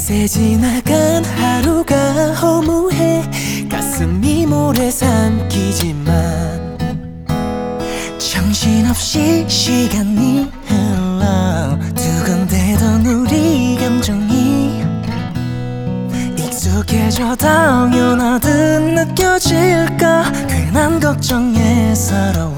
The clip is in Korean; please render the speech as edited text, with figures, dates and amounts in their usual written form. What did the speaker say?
어느새 지나간 하루가 허무해 가슴이 모래 삼키지만 정신없이 시간이 흘러 두근대던 우리 감정이 익숙해져 당연하듯 느껴질까 괜한 걱정에 서러워